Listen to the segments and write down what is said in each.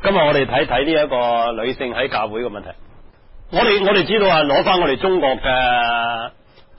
今日我哋睇睇呢一個女性喺教會嘅問題。我哋知道啊，攞翻我哋中國嘅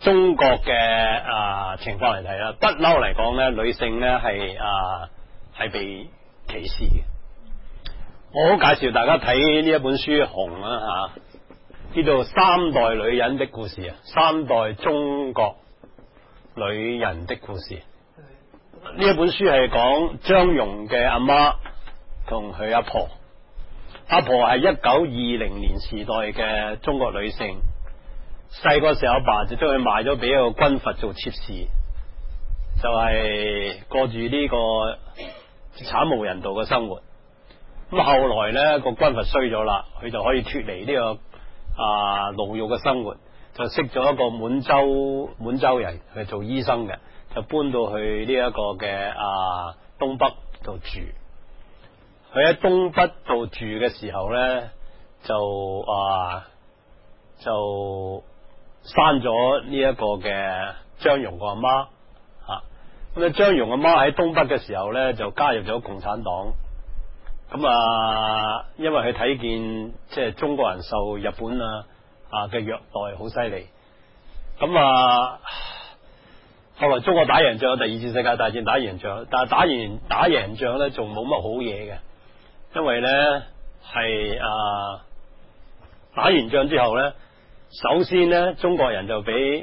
情況嚟睇啦，不嬲嚟講咧，女性咧係被歧視嘅。我好介紹大家睇呢一本書《紅》啊吓，叫做《三代女人的故事》啊，三代中國女人的故事。呢一本書係講張蓉嘅阿媽同佢阿婆。阿婆係1920年時代嘅中國女性，細個時候阿爸就將佢賣咗俾一個軍閥做妾侍，就係過住呢個慘無人道嘅生活。咁後來呢個軍閥衰咗啦，佢就可以脫離呢個牢獄嘅生活，就識咗一個滿洲人去做醫生嘅，就搬到去呢一個嘅東北度住。佢喺東北度住嘅時候咧，就生咗呢一個嘅張蓉個阿媽吓。咁啊，張蓉阿媽喺東北嘅時候咧，就加入咗共產黨。咁因為佢睇見即係中國人受日本嘅虐待好犀利。咁後來中國打贏仗，第二次世界大戰打贏仗，但係打贏仗咧，仲冇乜好嘢嘅。因為咧係打完仗之後咧，首先咧中國人就俾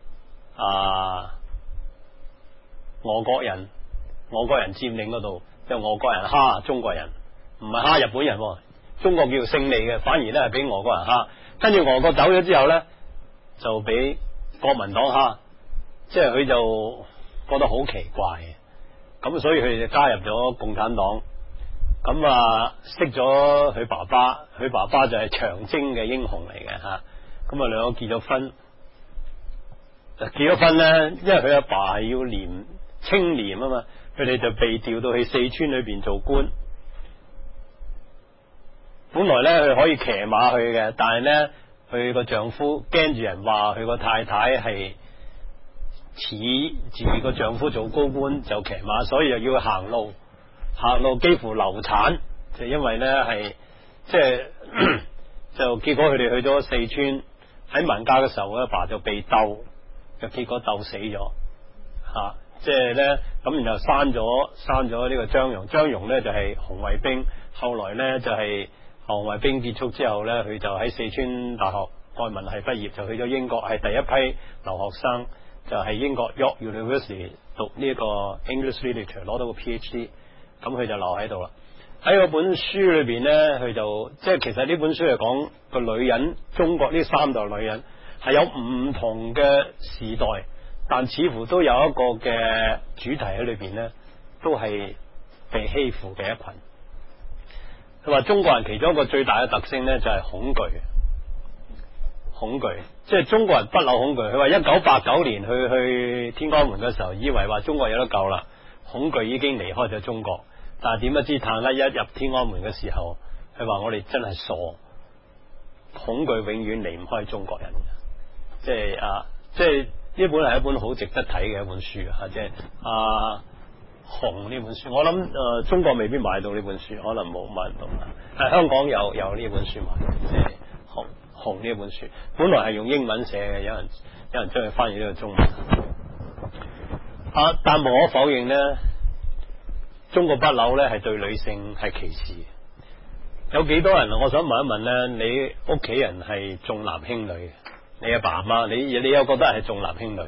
俄國人佔領嗰度，就俄國人蝦中國人，唔係蝦日本人，中國叫勝利嘅，反而咧係俾俄國人蝦。跟住俄國走咗之後咧，就俾國民黨蝦，即係佢就覺得好奇怪嘅，咁所以佢就加入咗共產黨。咁識咗佢爸爸，佢爸爸就係長征嘅英雄嚟嘅吓。咁兩個結咗婚咧，因為佢阿爸係要清廉啊嘛，佢哋就被調到去四川裏邊做官。本來咧佢可以騎馬去嘅，但係咧佢個丈夫驚住人話佢個太太係恃住個丈夫做高官就騎馬，所以又要行路幾乎流產，就因為咧係即係就結果佢哋去咗四川，喺文革嘅時候，阿爸就被鬥，就結果鬥死咗吓，即係咧咁，然後生咗呢個張蓉咧就係紅衛兵，後來咧就係紅衛兵結束之後咧，佢就喺四川大學外文系畢業，就去咗英國，係第一批留學生，就係英國 York University 讀呢個 English Literature， 攞到個 PhD。咁佢就留喺度啦。喺嗰本書裏邊咧，佢就即係其實呢本書係講個女人，中國呢三代女人係有唔同嘅時代，但似乎都有一個嘅主題喺裏邊咧，都係被欺負嘅一群。佢話中國人其中一個最大嘅特性咧，就係恐懼，即係中國人不嬲恐懼。佢話1989年去天安門嘅時候，以為話中國有得救啦，恐懼已經離開咗中國。但係點不知坦克一入天安門嘅時候，佢話我哋真係傻，恐懼永遠離唔開中國人。即係呢本係一本好值得睇嘅一本書啊！即係紅呢本書，我諗中國未必買到呢本書，可能冇買到。喺香港有呢本書買，即係紅呢本書，本來係用英文寫嘅，有人將佢翻譯呢個中文。但無可否認咧，中國不朽咧係對女性係歧視。有幾多人？我想問一問咧，你屋企人係重男輕女？你阿爸阿媽，你又覺得係重男輕女？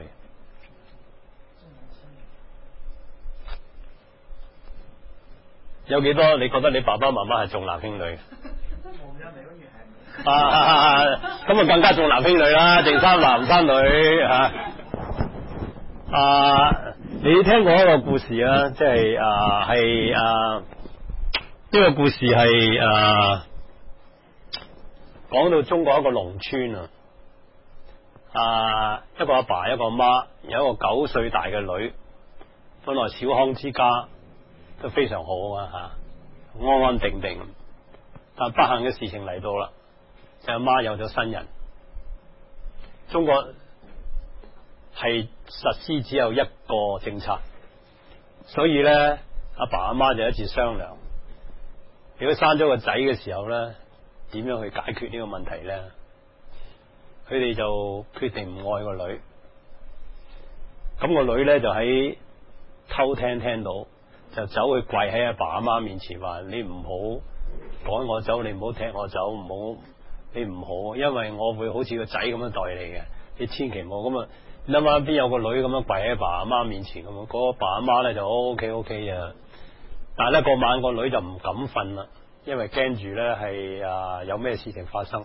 有幾多？你覺得你爸爸媽媽係重男輕女？咁啊更加重男輕女啦，淨生男唔生女你聽過一個故事啊？即係呢個故事係講到中國一個農村一個阿爸一個阿媽，有一個9歲大嘅女，本來小康之家都非常好安安定定，但不幸嘅事情嚟到啦，就阿媽有咗新人。中國係實施只有一個政策，所以咧阿爸阿媽就一次商量， 如果生咗個仔嘅時候咧，點樣去解決呢個問題咧？佢哋就決定唔愛個女，咁個女咧就喺偷聽到，就走去跪喺阿爸阿媽面前話：你唔好趕我走，你唔好踢我走，你唔好，因為我會好似個仔咁樣待你嘅，你千祈唔好咁啊！你諗下邊有個女咁樣跪喺阿爸阿媽面前咁啊？嗰個爸阿媽咧就 OK 啊，但係咧嗰晚個女就唔敢瞓啦，因為驚住咧係有咩事情發生。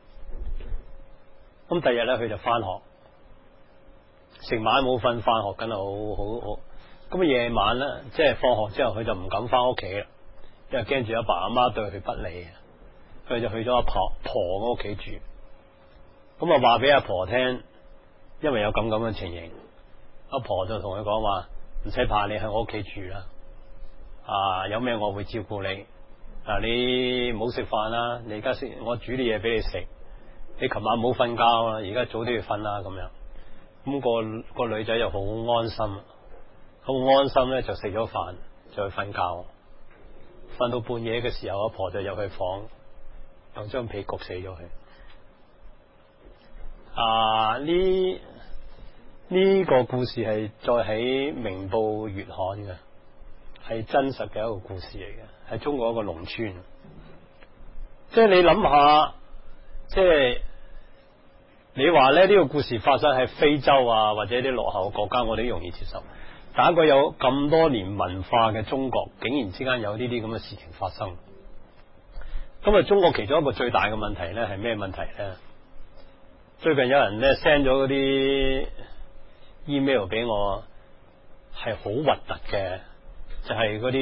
咁第二日咧佢就翻學，成晚冇瞓，翻學緊好。咁夜晚咧即係放學之後，佢就唔敢翻屋企啦，因為驚住阿爸阿媽對佢不利，佢就去咗阿婆嘅屋企住。咁啊話俾阿婆聽，因為有咁嘅情形，阿婆就同佢講話：唔使怕，你喺我屋企住啦，有咩我會照顧你。你唔好食飯啦，你而家食，我煮啲嘢俾你食。你琴晚冇瞓覺啦，而家早啲去瞓啦。咁樣，咁個女仔就好安心，好安心咧就食咗飯就去瞓覺。瞓到半夜嘅時候，阿婆就入去房，用張被焗死咗佢。呢個故事係再喺明報月刊嘅，係真實嘅一個故事嚟嘅，係中國一個農村。即係你諗下，即係你話咧呢個故事發生喺非洲或者啲落後國家，我哋都容易接受。但一個有咁多年文化嘅中國，竟然之間有呢啲咁嘅事情發生。咁啊，中國其中一個最大嘅問題咧係咩問題咧？最近有人咧 send 咗嗰啲 email 俾我，係好核突嘅，就係嗰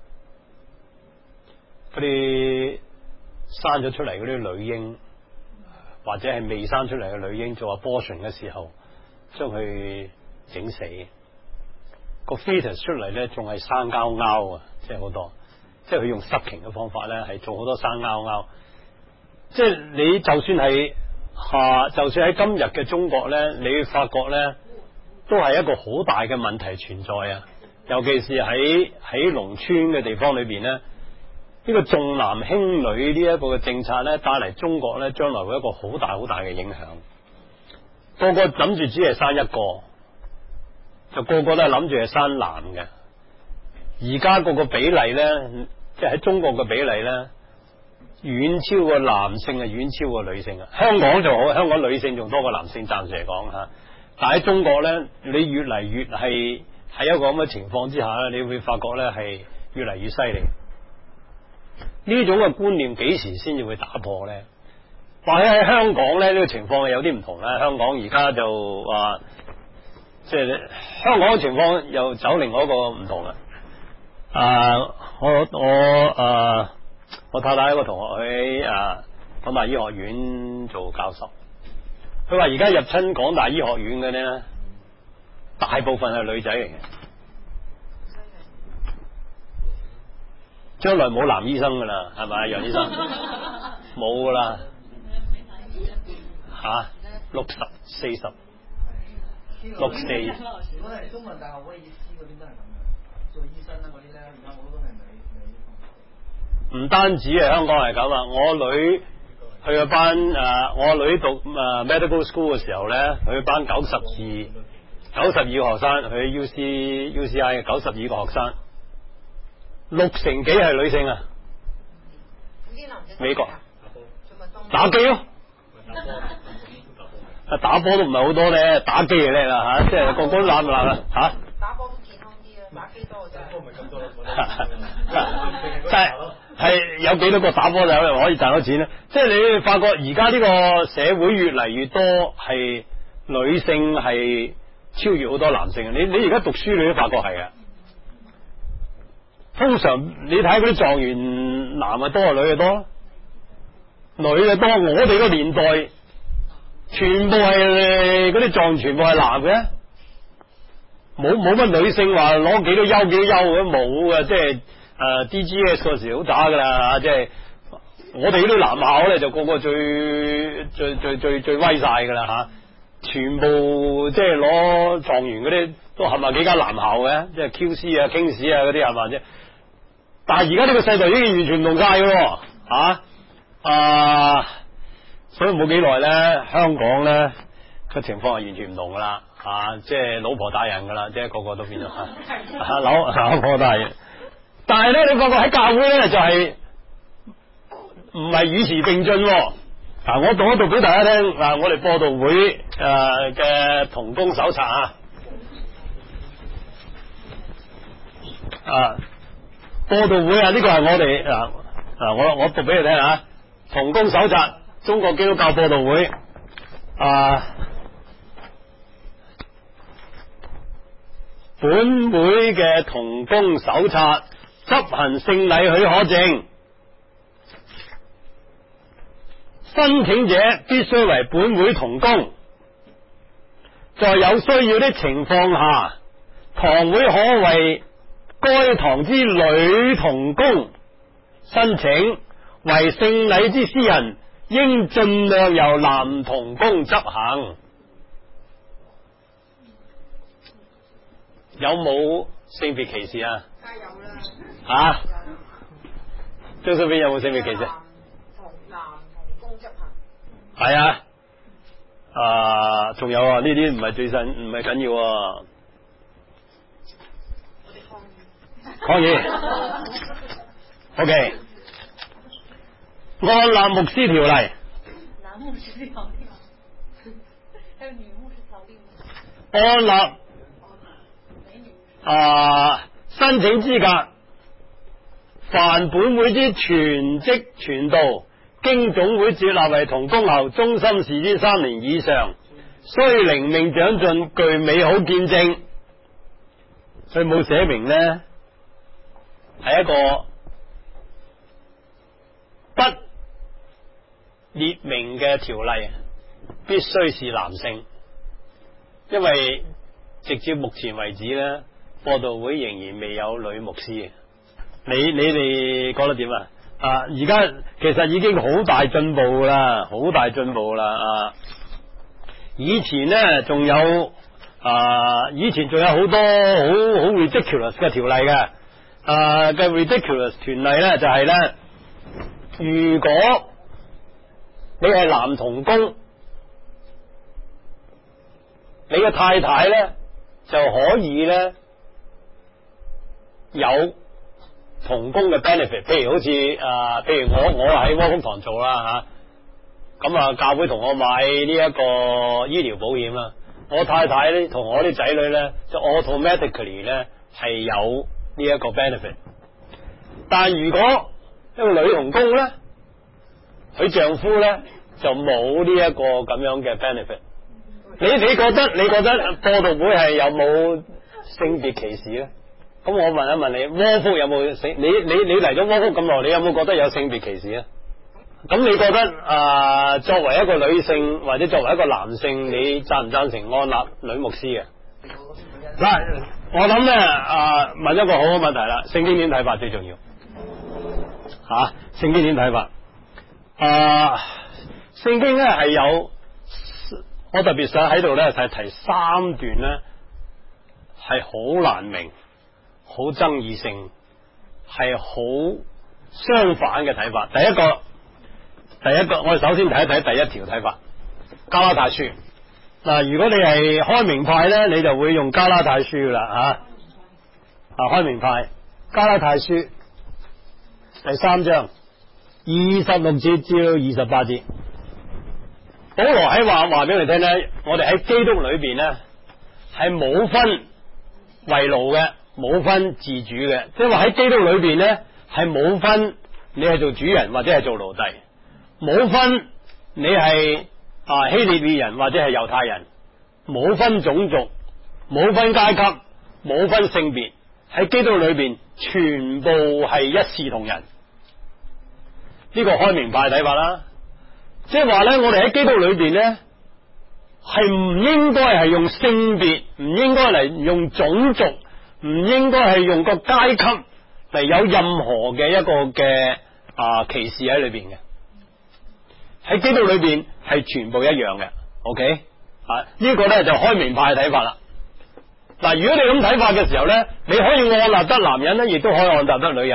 啲生咗出嚟嗰啲女嬰，或者係未生出嚟嘅女嬰做 abortion 嘅時候，將佢整死，個 fetus 出嚟咧仲係生勾勾啊！即係好多，即係佢用濕情嘅方法咧，係做好多生勾勾。即係你就算係就算喺今日嘅中國咧，你會發覺咧都係一個好大嘅問題存在啊！尤其是喺農村嘅地方裏邊咧，呢個重男輕女呢一個嘅政策咧，帶嚟中國咧將來會一個好大嘅影響。個個諗住只係生一個，就個個都係諗住係生男嘅。而家個比例咧，即係喺中國嘅比例咧，遠超過男性，遠超過女性啊！香港就好，香港女性仲多過男性，暫時嚟講吓。但喺中國咧，你越嚟越係喺一個咁嘅情況之下咧，你會發覺咧係越嚟越犀利。呢種嘅觀念幾時先至會打破咧？或者喺香港咧呢個情況有啲唔同啦。香港而家就話，即係香港嘅情況又走另外一個唔同啦。我太太一個同學喺港大醫學院做教授，佢話而家入親港大醫學院嘅呢，大部分係女仔嚟嘅，將來冇男醫生噶啦，係咪楊醫生？冇噶啦，60、40、64。如果係中文大學威爾斯嗰邊都係咁樣，做醫生啦嗰啲咧，而家好多係女。唔單止係香港係咁啊！我女去班我女讀medical school 嘅時候咧，佢班92個學生，去 UCI 嘅92個學生，60幾係女性啊！美國打機咯，打波都唔係好多咧，打機就叻啦吓，即係個個都攬唔攬啊吓？打波都健康啲啊，打機多就唔係咁多啦，係有幾多個打波仔可以賺到錢咧？即係你發覺而家呢個社會越嚟越多係女性係超越好多男性。你而家讀書你都發覺係啊。通常你睇嗰啲狀元男啊多，女啊多，女啊多。我哋個年代全部係嗰啲狀全部係男嘅，冇乜女性話攞幾多優嘅，冇嘅，即係。DGS 嗰時好渣噶啦，即係我哋呢啲男校咧就個個最威晒噶啦吓，全部即係攞狀元嗰啲都係咪幾間男校嘅，即係 QC 啊、King's 啊嗰啲係咪啫？ 但係而家呢個世代已經完全唔同晒嘅，所以冇幾耐咧，香港咧個情況係完全唔同噶啦，即係老婆打人噶啦，即係個個都變咗老婆打人。但係咧，你發覺喺教會咧就係唔係與時並進。我讀一讀俾大家聽。我哋播道會嘅同工手冊播道會呢個係我哋我讀俾你聽吓。同工手冊，中國基督教播道會本會嘅同工手冊，執行聖禮許可證，申請者必須為本會同工，在有需要的情況下，堂會可為該堂之女同工申請，為聖禮之私人，應盡量由男同工執行。有冇性別歧視啊？ 梗係有啦。 張叔邊有冇性別歧視？ 男同工執行。 係仲有呢啲唔係最新，唔係緊要。抗議。OK。按立牧師條例。 男牧師條例。還有女牧師條例嗎？ 按立申請資格，凡本會之全職傳道，經總會接納為同工後，忠心事之3年以上，須靈命長進，具美好見證。佢冇寫明呢，係一個不列明嘅條例，必須是男性，因為直至目前為止呢，播道會仍然未有女牧師。你哋覺得點啊？而家其實已經好大進步啦，好大進步啦。以前呢仲有好多好 ridiculous 嘅條例嘅。嘅 ridiculous 條例呢就係呢，如果你係男同工，你嘅太太呢就可以呢有同工嘅 benefit， 譬如好似譬如我喺窩福堂做啦咁教會同我買呢一個醫療保險啦，我太太咧同我啲仔女咧就 automatically 咧係有呢一個 benefit。但如果一個女同工咧，佢丈夫咧就冇呢一個咁樣嘅 benefit。你覺得播道會係有冇性別歧視咧？咁我問一問你，窩福有冇性？你嚟咗窩福咁耐，你有冇覺得有性別歧視啊？咁你覺得作為一個女性或者作為一個男性，你贊唔贊成按立女牧師嘅？嗱，我諗咧問一個好好問題啦，聖經點睇法最重要聖經點睇法？聖經咧係有，我特別想喺度咧係提3段咧係好難明，好爭議性，係好相反嘅睇法。第一個，我哋首先睇一睇第一條睇法，加拉太書。如果你係開明派咧，你就會用加拉太書噶啦開明派加拉太書第3章26節至到28節，保羅喺話俾你聽咧，我哋喺基督裏邊咧係冇分為奴嘅，冇分自主嘅，即係話喺基督裏邊咧係冇分你係做主人或者係做奴隸，冇分你係希利尼人或者係猶太人，冇分種族，冇分階級，冇分性別，喺基督裏邊全部係一視同仁。呢個開明派睇法啦，即係話咧，我哋喺基督裏邊咧係唔應該係用性別，唔應該嚟用種族，唔應該係用個階級嚟有任何嘅一個嘅歧視喺裏邊嘅。喺基督裏邊係全部一樣嘅。OK，呢個咧就開明派嘅睇法啦。如果你咁睇法嘅時候咧，你可以按立得男人咧，亦都可以按立得女人。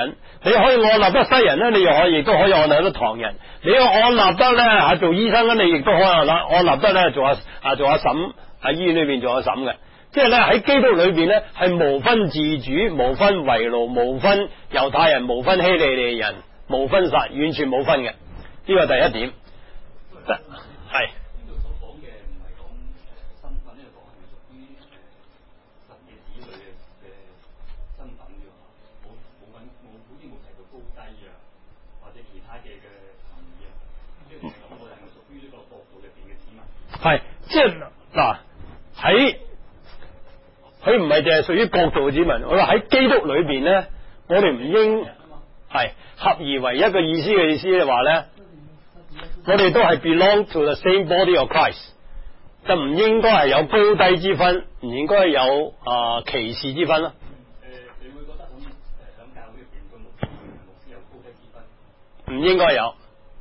你可以按立得西人咧，你又可以亦都可以按立得唐人。你要按立得咧做醫生咧，你亦都可以按立得咧做阿嬸喺醫院裏邊做阿嬸嘅。即係咧喺基督裏邊咧係無分自主、無分為奴、無分猶太人、無分希利尼人、無分殺，完全冇分嘅。呢個第一點。係。 呢度所講嘅唔係講身份，呢度講係屬於神嘅子女嘅身份嘅話，好似冇提到高低啊，或者其他嘅含義啊，即係咁我哋係咪屬於呢個國度入邊嘅子民？ 係，即係嗱喺佢唔係淨係屬於國度嘅子民，我話喺基督裏邊咧，我哋唔應係合而為一嘅意思嘅話咧。我哋都係 belong to the same body of Christ， 就唔應該係有高低之分，唔應該有歧視之分咯。 你會覺得好似響教會入邊個牧師有高低之分？ 唔應該有。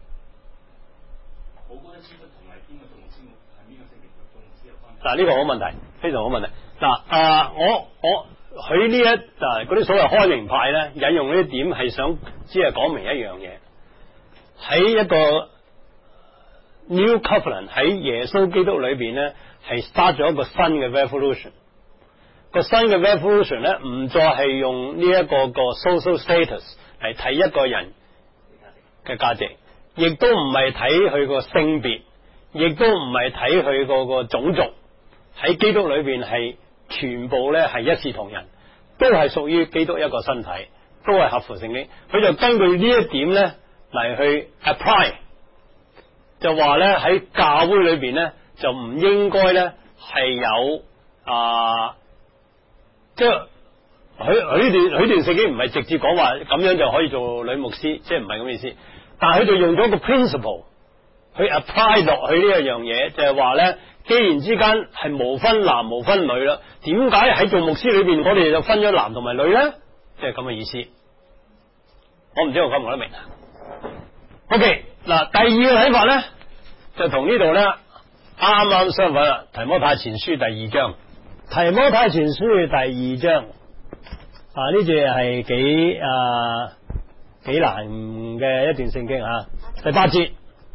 冇高低之分同埋邊個做牧師係邊個性別做牧師有關係？ 嗱，呢個好問題，非常好問題。嗱，佢呢一嗰啲所謂開明派咧，引用呢啲點係想只係講明一樣嘢，喺一個New Covenant 喺耶穌基督裏邊咧，係 start 咗一個新嘅 revolution。個新嘅 revolution 咧，唔再係用呢一個 social status 嚟睇一個人嘅價值，亦都唔係睇佢個性別，亦都唔係睇佢個種族。喺基督裏邊係全部咧係一視同仁，都係屬於基督一個身體，都係合乎聖經。佢就根據呢一點咧嚟去 apply。就話咧喺教會裏邊咧就唔應該咧係有即係佢段聖經唔係直接講話咁樣就可以做女牧師，即係唔係咁意思。但係佢就用咗個 principle 去 apply 落去呢一樣嘢，就係話咧，既然之間係無分男無分女啦，點解喺做牧師裏邊我哋就分咗男同埋女咧？即係咁嘅意思。我唔知我講唔講得明啊 ？OK。嗱，第二個睇法咧，就同呢度咧啱啱相反啦。提摩太前書第2章，提摩太前書第2章，呢隻係幾難嘅一段聖經啊。第8節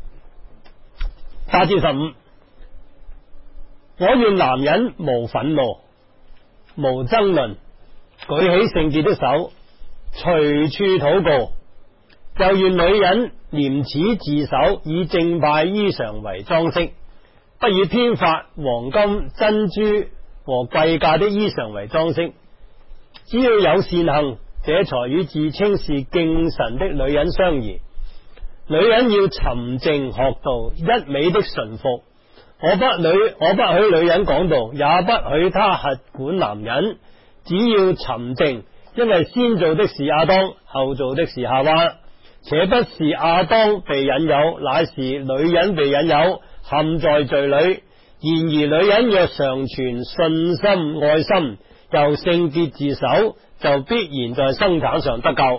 8至15，我願男人無憤怒，無爭論，舉起聖潔的手，隨處禱告。又願女人廉恥自守，以正派衣裳為裝飾，不以編髮、黃金、珍珠和貴價的衣裳為裝飾。只要有善行，這才與自稱是敬神的女人相宜。女人要沉靜學道，一味的順服。我不許女人講道，也不許她轄管男人。只要沉靜，因為先做的是亞當，後做的是夏娃。且不是亞當被引誘，乃是女人被引誘，陷在罪裏。然而女人若常存信心、愛心，又聖潔自守，就必然在生產上得救。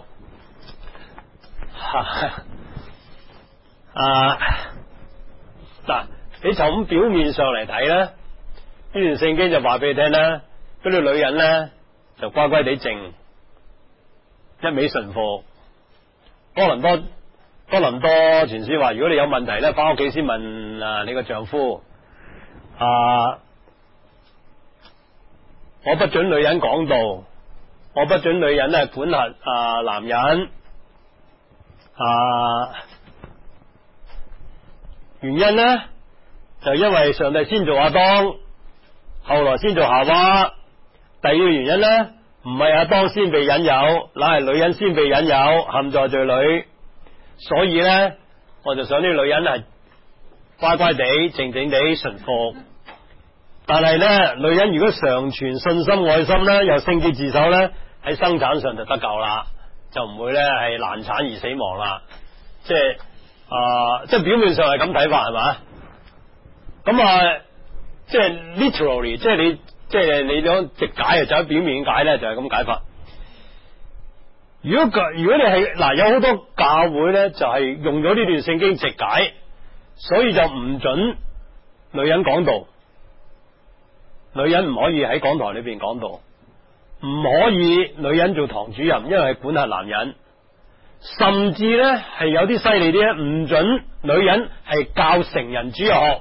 嗱，你就咁表面上嚟睇咧，呢段聖經就話俾你聽咧，嗰啲女人咧就乖乖地靜，一味順服。哥林多傳書話，如果你有問題咧，翻屋企先問你個丈夫。我不准女人講道，我不准女人咧管轄男人。原因咧就因為上帝先做亞當，後來先做夏娃。第二個原因咧，唔係亞當先被引誘，乃係女人先被引誘，陷在罪裏。所以咧，我就想啲女人係乖乖地、靜靜地順服。但係咧，女人如果常存信心、愛心咧，又聖潔自守咧，喺生產上就得救啦，就唔會咧係難產而死亡啦。即係表面上係咁睇法係嘛？咁即係 literally， 即係你講直解就喺表面解咧，就係咁解法。如果你係有好多教會咧，就係用咗呢段聖經直解，所以就唔准女人講道，女人唔可以喺講台裏邊講道，唔可以女人做堂主任，因為係管轄男人。 甚至咧係有啲犀利啲，唔准女人係教成人主日學。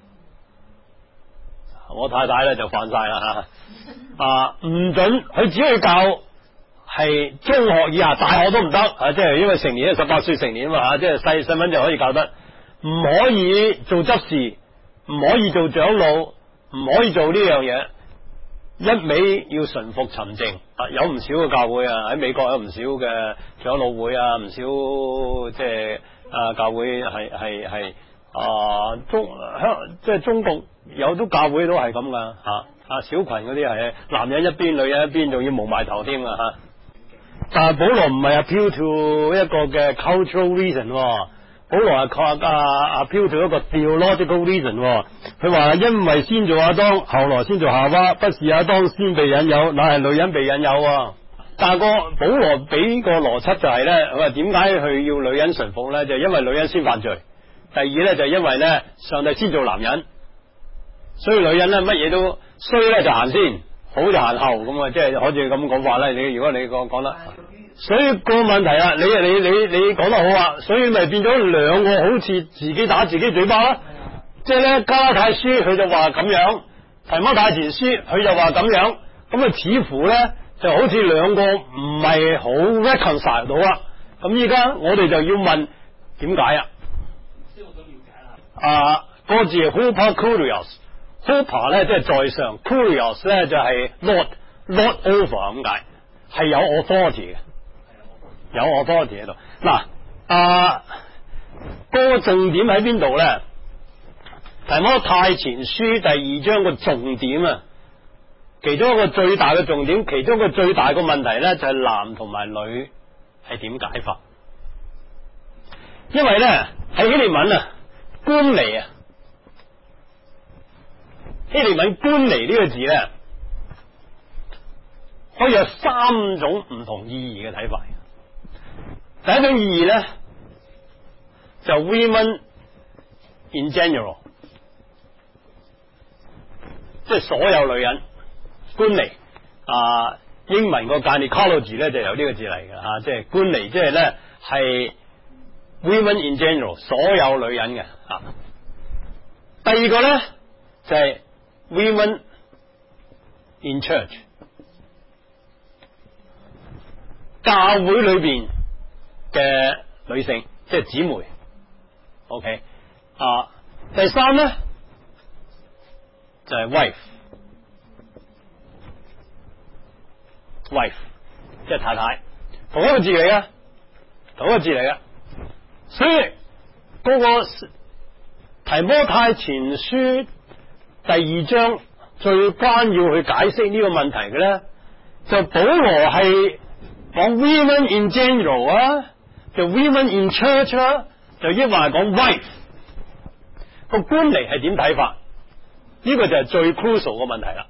我太太咧就犯晒啦吓，唔准佢只可以教係中學以下，大學都唔得啊！即係因為成年18歲成年啊嘛，即係細蚊就可以教得，唔可以做執事，唔可以做長老，唔可以做呢樣嘢，一味要順服沉靜。有唔少嘅教會啊，喺美國有唔少嘅長老會啊，唔少即係教會係即係中國有啲教會都係咁噶小群嗰啲係男人一邊女人一邊，仲要蒙埋頭添啊吓。但係保羅唔係 appeal to 一個嘅 cultural reason，保羅係appeal to 一個 theological reason。佢話因為先做亞當，後來先做夏娃，不是亞當先被引誘，乃係女人被引誘。但係保羅俾個邏輯就係咧，佢話點解佢要女人順服咧？就係因為女人先犯罪。第二咧就係因為咧上帝先做男人，所以女人咧乜嘢都衰咧就行先，好就行後咁啊！即係好似咁講法咧。你如果你講得，所以個問題啊，你講得好啊，所以咪變咗兩個好似自己打自己嘴巴啦。即係咧加拉太書佢就話咁樣，提摩太前書佢就話咁樣，咁啊似乎咧就好似兩個唔係好 reconcile 到啦。咁依家我哋就要問點解啊？個字 Hupa Kurios，Hupa 咧即係在上 ，Kurios 咧就係 Lord over 咁解，係有 authority 嘅，有 authority 喺度。嗱，個重點喺邊度咧？提摩太前書第2章個重點啊，其中一個最大嘅重點，其中一個最大嘅問題咧就係男同埋女係點解法？因為咧喺希臘文啊，觀離啊，希臘文觀離呢個字咧，可以有3種唔同意義嘅睇法。第一種意義咧就 women in general， 即係所有女人觀離。英文個 gynecology 咧就由呢個字嚟嘅即係觀離，即係咧係 women in general， 所有女人嘅。第二個咧就係 women in church， 教會裏邊嘅女性，即係姊妹。OK，第三咧就係 wife， 即係太太，同一個字嚟嘅，同一個字嚟嘅。所以嗰個提摩太前書第2章最關要去解釋呢個問題嘅咧，就保羅係講 women in general 啊，就 women in church 啊，就抑或係講 wife 個觀離係點睇法？呢個就係最 crucial 嘅問題啦。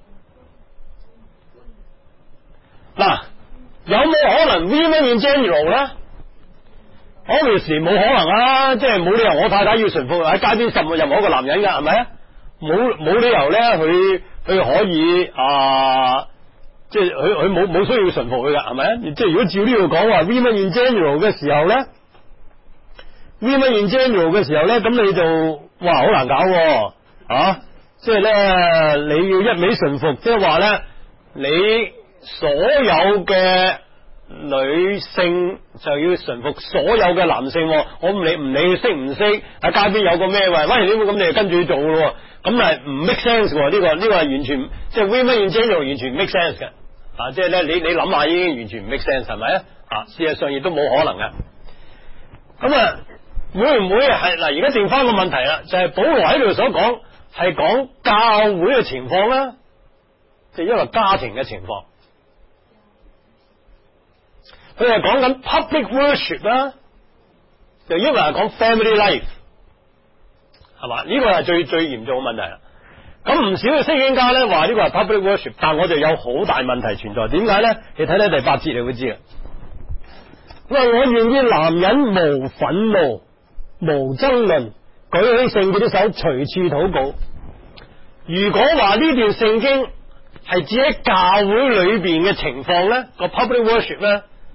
嗱，有冇可能 women in general 咧？Obviously 冇可能啊，即係冇理由我太太要順服喺街邊任何一個男人噶，係咪啊？冇理由咧，佢可以即係佢冇需要順服佢噶，係咪啊？即係如果照呢度講話 women in general 嘅時候咧，women in general 嘅時候咧，咁你就哇好難搞即係咧你要一味順服，即係話咧你所有嘅女性就要順服所有嘅男性，我唔理佢識唔識，喺街邊有個咩喂，你咁你就跟住去做咯，咁係唔 make sense 喎。呢個係完全即係 women in general 完全唔 make sense 嘅，即係咧你諗下已經完全唔 make sense 係咪啊？事實上亦都冇可能嘅。咁會唔會係嗱？而家剩翻個問題啦，就係保羅喺度所講係講教會嘅情況啦，即係因為家庭嘅情況。佢係講緊 public worship 啦，就因為係講 family life， 係嘛？呢個係最嚴重嘅問題啦。咁唔少嘅聖經家咧話呢個係 public worship， 但我就有好大問題存在。點解咧？你睇睇第8節你會知啦。我願意男人無憤怒、無爭論，舉起聖潔的手，隨處禱告。如果話呢段聖經係指喺教會裏邊嘅情況咧，個 public worship 咧，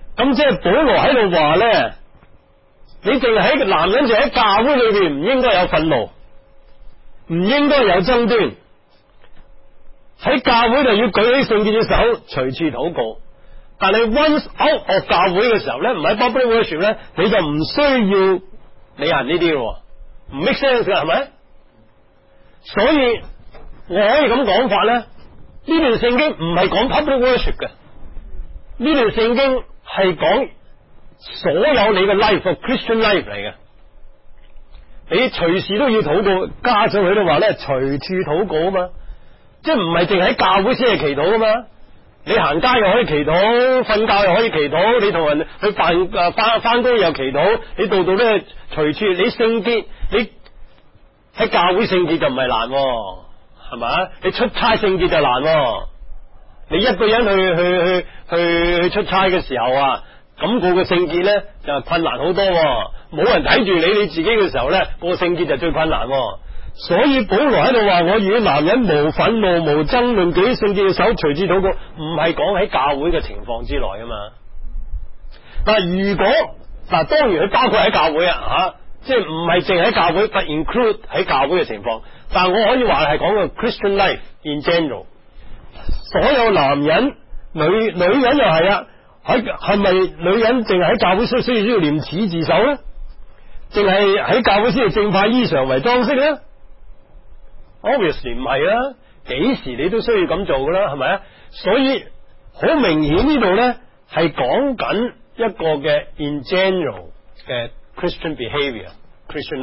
咁即係保羅喺度話咧，你淨係喺男人就喺教會裏邊唔應該有憤怒，唔應該有爭端，喺教會就要舉起聖潔嘅手，隨處禱告。但係 once out of 教會嘅時候咧，唔喺 public worship 咧，你就唔需要履行呢啲咯，唔 make sense 嘅係咪？所以我可以咁講法咧，呢段聖經唔係講 public worship 嘅，呢段聖經係講所有你嘅 life 個 Christian life 嚟嘅，你隨時都要禱告，加上佢都話咧隨處禱告啊嘛，即係唔係淨喺教會先係祈禱啊嘛，你行街又可以祈禱，瞓覺又可以祈禱，你同人去翻工又祈禱，你度度都係隨處，你聖潔，你喺教會聖潔就唔係難，係咪？你出差聖潔就難，你一個人去出差嘅時候啊，咁個聖潔咧就困難好多，冇人睇住你自己嘅時候咧，個聖潔就最困難。所以保羅喺度話，我與男人無憤怒無爭論，舉起聖潔嘅手，隨處禱告，唔係講喺教會嘅情況之內啊嘛。嗱，如果當然佢包括喺教會啊，即係唔係淨喺教會，但 include 喺教會嘅情況。但係我可以話係講個 Christian life in general， 所有男人、女人又係啊，係咪女人淨係喺教會需要廉恥自守咧？淨係喺教會先係正派衣裳為裝飾咧？ Obviously 唔係啦，幾時你都需要咁做噶啦，係咪啊？所以好明顯呢度咧係講緊一個嘅 in general 嘅 Christian behavior、Christian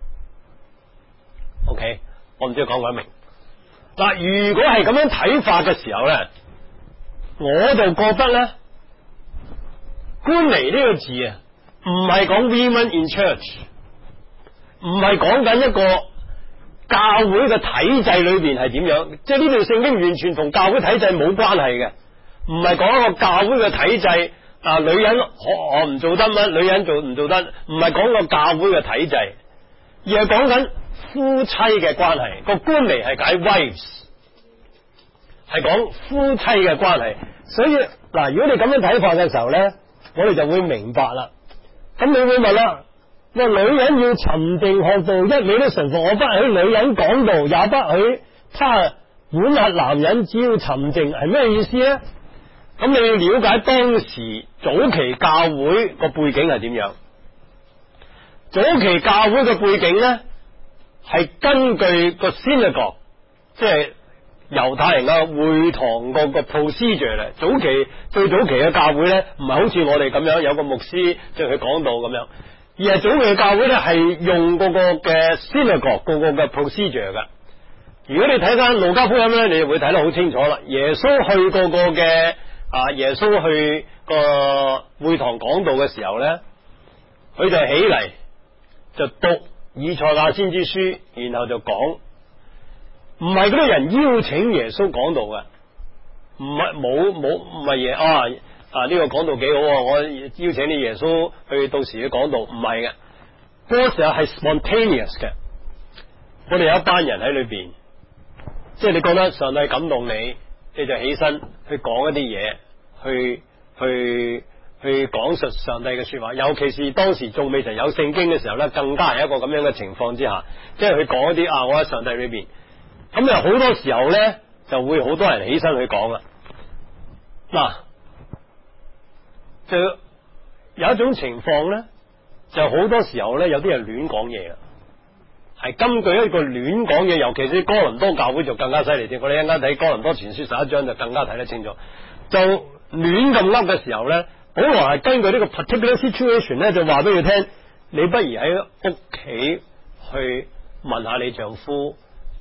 life。OK， 我唔知講唔講明。嗱，如果係咁樣睇法嘅時候咧，我就覺得咧，觀彌呢個字啊，唔係講 women in church， 唔係講緊一個教會嘅體制裏邊係點樣，即係呢段聖經完全同教會體制冇關係嘅，唔係講一個教會嘅體制啊，女人可唔做得乜，女人做唔做得，唔係講個教會嘅體制，而係講緊夫妻嘅關係。個觀彌係解 wives， 係講夫妻嘅關係。所以嗱，如果你咁樣睇法嘅時候咧，我哋就會明白啦。咁你會問啦，女人要沉靜學道，一味都順服，我不許女人講道，也不許他管轄男人，只要沉靜，係咩意思咧？咁你要了解當時早期教會個背景係點樣？早期教會嘅背景咧，係根據個 synagogue， 即係猶太人嘅會堂個 procedure 咧。最早期嘅教會咧，唔係好似我哋咁樣有個牧師即係佢講道咁樣，而係早期嘅教會咧係用個嘅 synagogue 個嘅 procedure 噶。如果你睇翻路加福音咧，你就會睇得好清楚啦。耶穌去個嘅耶穌去個會堂講道嘅時候咧，佢就起嚟就讀以賽亞先知書，然後就講，唔係嗰啲人邀請耶穌講道嘅，唔係嘢呢個講道幾好，我邀請你耶穌去到時去講道，唔係嘅，嗰時候係 spontaneous 嘅。我哋有一班人喺裏邊，即係你覺得上帝感動你，你就起身去講一啲嘢，去講述上帝嘅說話。尤其是當時仲未曾有聖經嘅時候咧，更加係一個咁樣嘅情況之下，即係去講一啲我喺上帝裏邊。咁又好多時候咧，就會好多人起身去講啦。嗱，就有一種情況咧，就好多時候咧，有啲人亂講嘢啦，係根據一個亂講嘢，尤其是哥林多教會就更加犀利啲。我哋一陣間睇哥林多前書11章就更加睇得清楚。就亂咁噏嘅時候咧，保羅係根據呢個 particular situation 咧，就話俾佢聽，你不如喺屋企去問下你丈夫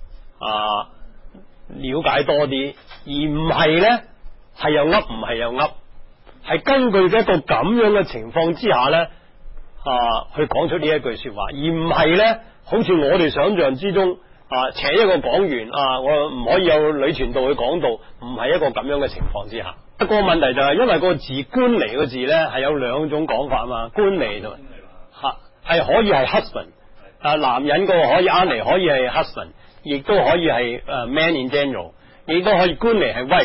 了解多啲，而唔係咧係又噏唔係又噏，係根據一個咁樣嘅情況之下咧去講出呢一句說話，而唔係咧好似我哋想象之中請一個講員我唔可以有女傳道去講道，唔係一個咁樣嘅情況之下。個問題就係因為個字觀彌個字咧係有兩種講法嘛，觀彌同係可以係 husband， 男人個可以尼可以係 husband， 亦都可以係man in general， 亦都可以觀彌係 wife。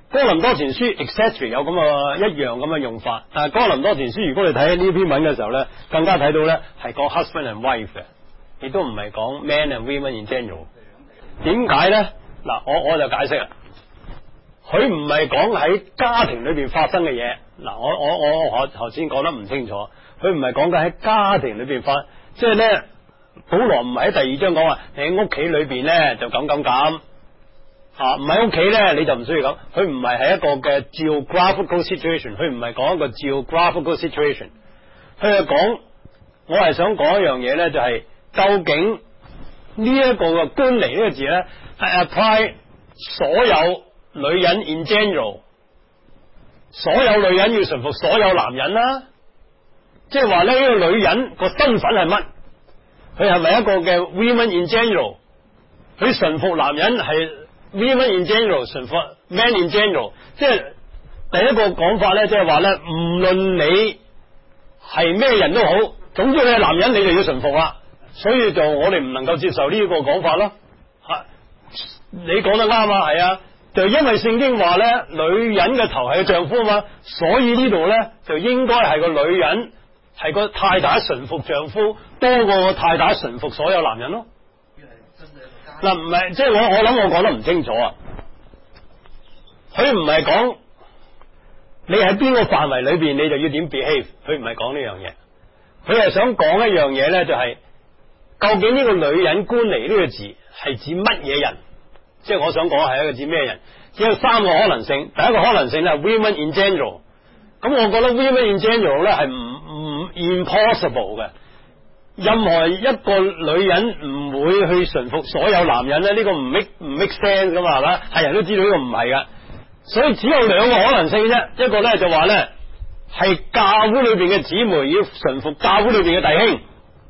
哥林多前書 exactly 有咁嘅一樣咁嘅用法，但係哥林多前書如果你睇呢篇文嘅時候咧，更加睇到咧係講 husband and wife 嘅，亦都唔係講 man and women in general。點解咧？嗱，我就解釋啦，佢唔係講喺家庭裏邊發生嘅嘢。嗱，我頭先講得唔清楚，佢唔係講緊喺家庭裏邊發，即係咧，保羅唔係喺第二章講話你喺屋企裏邊咧就咁唔喺屋企咧你就唔需要咁。佢唔係一個嘅 geographical situation， 佢唔係講一個 geographical situation， 佢係講，我係想講一樣嘢咧，就係究竟呢一個嘅觀離呢個字咧係 apply 所有女人 in general， 所有女人要順服所有男人啦，即係話呢個女人個身份係乜？佢係咪一個嘅 women in general？ 佢順服男人係 women in general， 順服 man in general。即係第一個講法咧，即係話咧，唔論你係咩人都好，總之你係男人，你就要順服啦。所以就我哋唔能夠接受呢個講法咯。你講得啱啊，係啊，就因為聖經話咧，女人嘅頭係個丈夫啊嘛，所以呢度咧就應該係個女人係個太太順服丈夫多過個太太順服所有男人咯。嗱，唔係，即係我諗我講得唔清楚啊。佢唔係講你喺邊個範圍裏邊你就要點 behave， 佢唔係講呢樣嘢，佢係想講一樣嘢咧，就係究竟呢個女人觀離呢個字係指乜嘢人？即係我想講係一個指咩人？只有三個可能性。第一個可能性咧係 women in general， 咁我覺得 women in general 咧係唔 impossible 嘅。任何一個女人唔會去順服所有男人咧，呢個唔 make sense 噶嘛，係咪？係人都知道呢個唔係噶，所以只有兩個可能性啫。一個咧就話咧係教會裏邊嘅姊妹要順服教會裏邊嘅弟兄。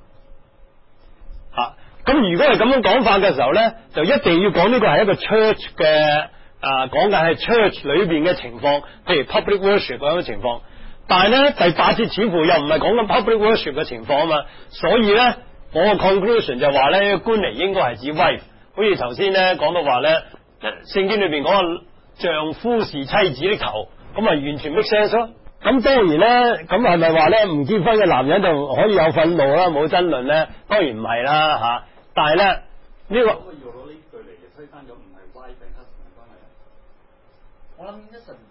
咁如果係咁樣講法嘅時候咧，就一定要講呢個係一個 church 嘅講緊係 church 裏邊嘅情況，譬如 public worship 嗰種情況。但係咧第8節似乎又唔係講緊 public worship 嘅情況啊嘛，所以咧我個 conclusion 就話咧觀離應該係指 wife， 好似頭先咧講到話咧聖經裏邊講個丈夫是妻子的頭，咁啊完全 make sense 咯。咁當然咧，咁係咪話咧唔結婚嘅男人就可以有憤怒啦，冇爭論咧？當然唔係啦吓。但係咧呢個可以用到呢句嚟推翻咗唔係 wife and husband 嘅關係。 我諗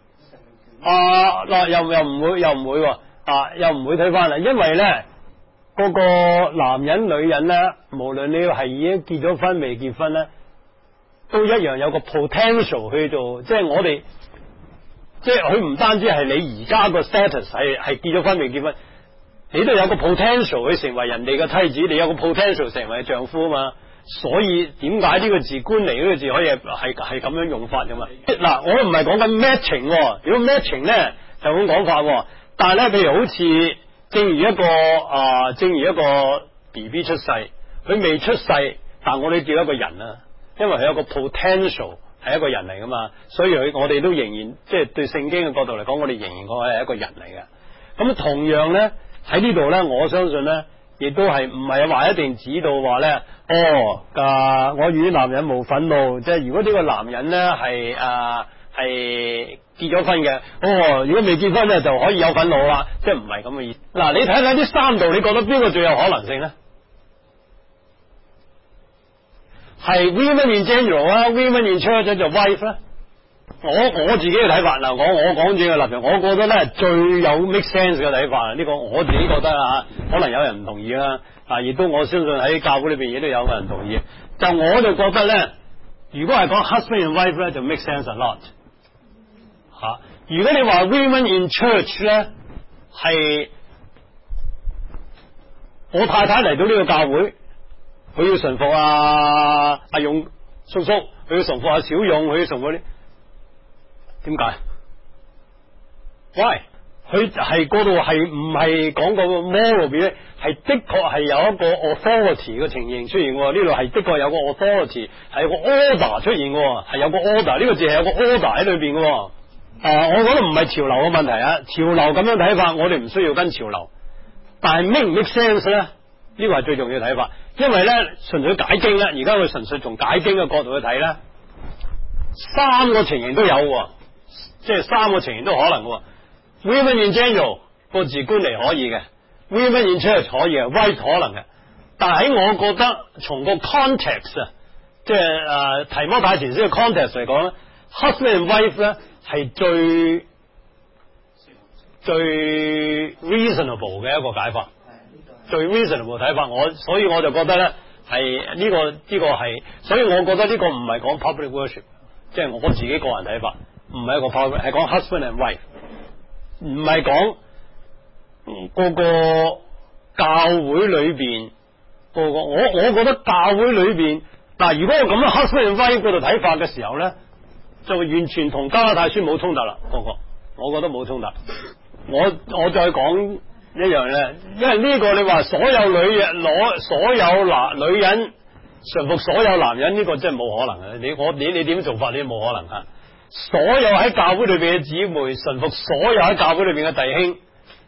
一又唔會又唔會推翻啦，因為咧個男人女人咧，無論你係已經結咗婚未結婚咧，都一樣有個 potential 去做，即係我哋即係佢唔單止係你而家個 status 係結咗婚未結婚。你都有個 potential 去成為人哋嘅妻子，你有個 potential 成為丈夫啊嘛，所以點解呢個字觀離呢個字可以係咁樣用法噶嘛？嗱，我都唔係講緊 matching， 如果 matching 咧就咁講法，但係咧譬如好似正如一個 BB 出世，佢未出世，但我哋叫一個人啊，因為佢有個 potential 係一個人嚟噶嘛，所以我哋都仍然即係對聖經嘅角度嚟講，我哋仍然講係一個人嚟嘅。咁同樣咧。喺呢度咧，我相信咧，亦都係唔係話一定指到話咧，我與男人無憤怒，即係如果呢個男人咧係結咗婚嘅，如果未結婚咧就可以有憤怒啦，即係唔係咁嘅意思。嗱，你睇睇呢三度，你覺得邊個最有可能性咧？係 women in general 啊 ，women in church 就 wife 啦。我自己嘅睇法嗱，我講自己嘅立場，我覺得咧最有 make sense 嘅睇法，呢個我自己覺得啊，可能有人唔同意啦，亦都我相信喺教會裏邊亦都有人同意。就我就覺得咧，如果係講 husband and wife 咧，就 make sense a lot 吓。如果你話 women in church 咧，係我太太嚟到呢個教會，佢要順服阿勇叔叔，佢要順服阿小勇，佢要順服啲。點解 ？Why？ 佢係嗰度係唔係講個 moral 咧？係的確係有一個 authority 嘅情形出現喎。呢度係的確有個 authority， 係有個 order 出現喎，係有個 order。呢個字係有個 order 喺裏邊嘅。我覺得唔係潮流嘅問題啊，潮流咁樣睇法，我哋唔需要跟潮流。但係 make 唔 make sense 咧？呢個係最重要嘅睇法，因為咧純粹解經咧，而家佢純粹從解經嘅角度去睇咧，三個情形都有喎。 即係三個情形都可能嘅。Women in general 個字觀嚟可以嘅，Women in church 可以嘅，wife 可能嘅。但係喺我覺得從個 context 啊，即係提摩太前書嘅 context 嚟講咧 ，husband and wife 咧係最 reasonable 嘅一個解法，最 reasonable 睇法。所以我就覺得咧係呢個係，所以我覺得呢個唔係講 public worship， 即係我自己個人睇法，唔係一個 public， 係講 husband and wife， 唔係講個教會裏邊個我覺得教會裏邊嗱，如果我咁樣 husband and wife 嗰度睇法嘅時候咧，就完全同加拉太書冇衝突啦。我覺得冇衝突。我再講一樣咧，因為呢個你話所有女人女人順服所有男人，呢個真係冇可能嘅。你點做法你都冇可能噶。所有喺教會裏邊嘅姊妹順服所有喺教會裏邊嘅弟兄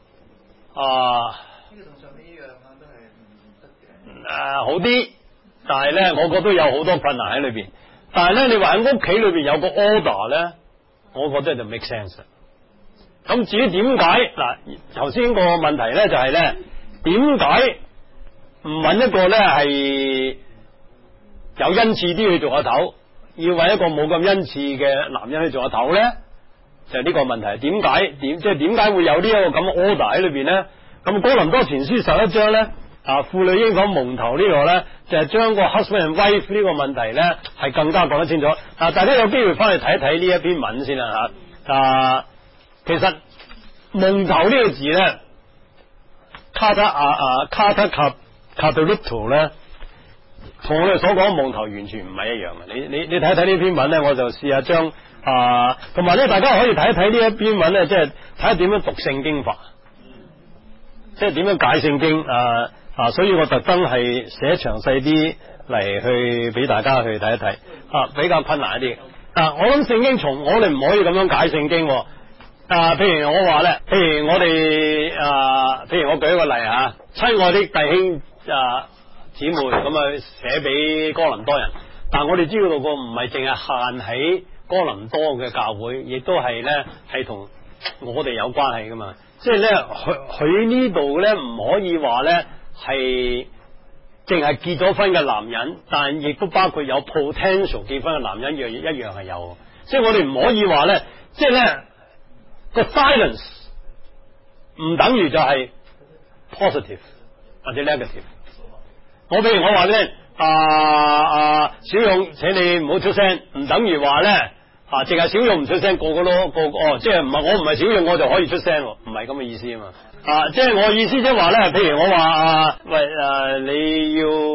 呢個同上面一樣啊，都係唔得嘅。 好啲，但係咧，我覺得有好多困難喺裏邊。但係咧，你話喺屋企裏邊有個 order 咧，我覺得就 make sense。咁至於點解嗱，頭先個問題咧就係咧，點解唔揾一個咧係有恩賜啲去做阿頭，要揾一個冇咁恩賜嘅男人去做阿頭咧？就係呢個問題。點解會有呢一個咁嘅 order 喺裏邊咧？咁哥林多前書11章咧，婦女應否蒙頭呢個咧，就係將個 husband and wife 呢個問題咧係更加講得清楚。大家有機會翻去睇一睇呢一篇文先啦吓。其實蒙頭呢個字咧，卡特卡特 little 咧，同我哋所講蒙頭完全唔係一樣嘅。你睇睇呢篇文咧，我就試下將同埋咧，大家可以睇一睇呢一篇文咧，即係睇下點樣讀聖經法，即係點樣解聖經所以我特登係寫詳細啲嚟去俾大家去睇一睇比較困難一啲。我諗聖經我哋唔可以咁樣解聖經。譬如我話咧，譬如我哋譬如我舉一個例親愛的弟兄姊妹咁寫俾哥林多人，但我哋知道個唔係淨係限喺哥林多嘅教會，亦都係咧係同我哋有關係噶嘛。即係咧，佢呢度咧唔可以話咧係淨係結咗婚嘅男人，但亦都包括有 potential 結婚嘅男人，一樣係有。即係我哋唔可以話咧，即係咧個 silence 唔等於就係 positive 或者 negative。我譬如我話咧小勇，請你唔好出聲，唔等於話咧淨係小勇唔出聲，個個即係唔係我唔係小勇我就可以出聲，唔係咁嘅意思啊嘛。即係我意思即係話咧，譬如我話你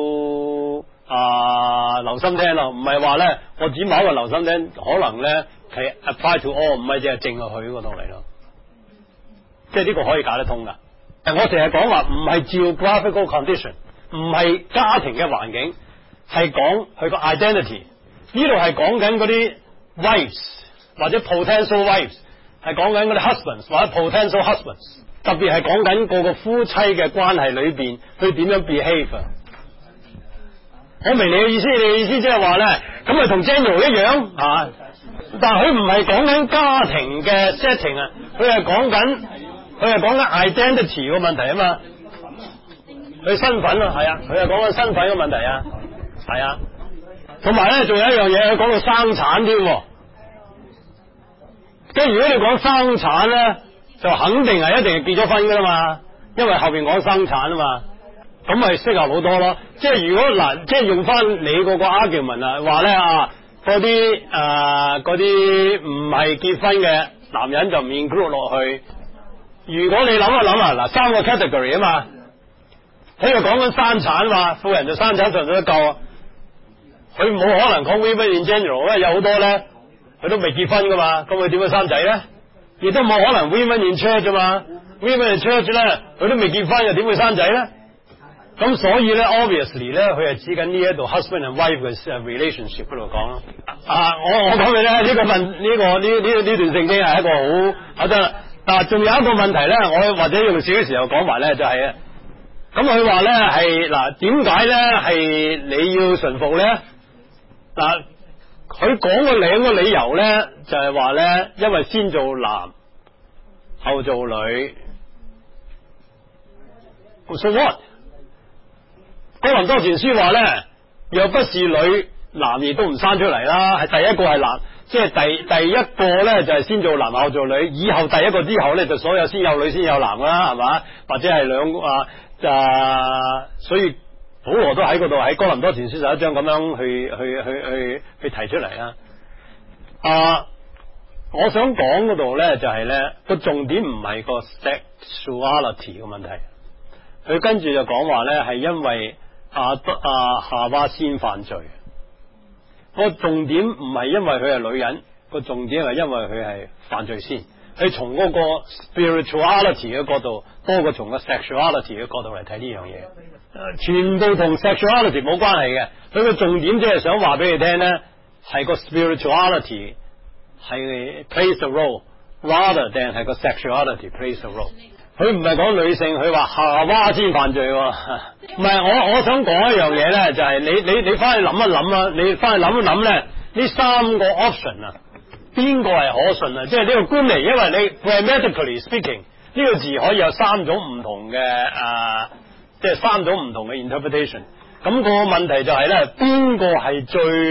要留心聽咯，唔係話咧我只某一個留心聽，可能咧係 apply to all， 唔係淨係淨係佢嗰度嚟咯。即係呢個可以解得通噶。我成日講話唔係 geographical condition， 唔係家庭嘅環境，係講佢個 identity。呢度係講緊嗰啲 wives 或者 potential wives， 係講緊嗰啲 husbands 或者 potential husbands， 特別係講緊個夫妻嘅關係裏邊，佢點樣 behave。我明你嘅意思，你嘅意思即係話咧，咁咪同 general 一樣但係佢唔係講緊家庭嘅 setting 佢係講緊 identity 個問題啊嘛，佢身份係佢係講緊身份嘅問題係同埋咧仲有一樣嘢，佢講到生產添。即係如果你講生產咧，就肯定係一定係結咗婚噶啦嘛，因為後邊講生產啊嘛，咁咪適合好多咯。即係如果即係用翻你嗰個 argument 話咧嗰啲唔係結婚嘅男人就唔 include 落去。如果你諗一諗三個 category 啊嘛，佢又講緊生產嘛，婦人就生產上都夠，佢冇可能講 women in general， 因為有好多咧佢都未結婚噶嘛，咁佢點樣生仔咧？亦都冇可能 women in church 嘛 ，women in church 咧佢都未結婚又點會生仔咧？咁所以咧 obviously 咧佢係指緊呢一度 husband and wife 嘅 relationship 嗰度講咯。我講嘅咧呢段聖經係一個好得啦。仲有一個問題咧，我或者用少少時候講埋咧，就係咁佢話咧係點解咧係你要順服咧？ 佢講個兩個理由咧，就係話咧，因為先做男後做女。So what？ 哥林多前書話咧，若不是女，男兒都唔生出嚟啦。係第一個係男，即係第一個咧就係先做男後做女，以後第一個之後咧就所有先有女先有男啦，係嘛？或者係兩個所以保羅都喺嗰度喺哥林多前書11章咁樣去提出嚟啦。我想講嗰度咧就係咧個重點唔係個 sexuality 嘅問題，佢跟住就講話咧係因為夏娃先犯罪。個重點唔係因為佢係女人，個重點係因為佢係犯罪先。佢從嗰個 spirituality 嘅角度多過從個 sexuality 嘅角度嚟睇呢樣嘢，全部同 sexuality 冇關係嘅。佢個重點即係想話俾你聽咧，係個 spirituality 係 plays a role rather than 係個 sexuality plays a role。佢唔係講女性，佢話夏娃先犯罪。唔係，我想講一樣嘢咧，就係你翻去諗一諗啦，你翻去諗一諗咧，呢三個 option 啊，邊個係可信啊？即係呢個觀念，因為你 grammatically speaking 呢個字可以有三種唔同嘅即係三種唔同嘅 interpretation。咁個問題就係咧，邊個係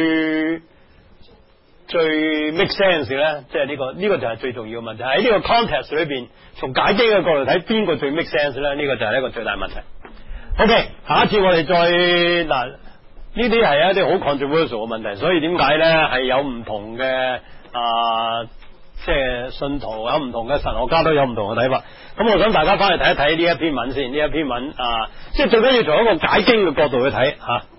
最 make sense 咧？即係呢個就係最重要嘅問題。喺呢個 context 裏邊，從解經嘅角度睇，邊個最 make sense 咧？呢個就係一個最大問題。OK， 下一次我哋再嗱，呢啲係一啲好 controversial 嘅問題，所以點解咧係有唔同嘅即係信徒有唔同嘅神學家都有唔同嘅睇法。咁我想大家翻去睇一睇呢一篇文先，呢一篇文即係最緊要從一個解經嘅角度去睇吓。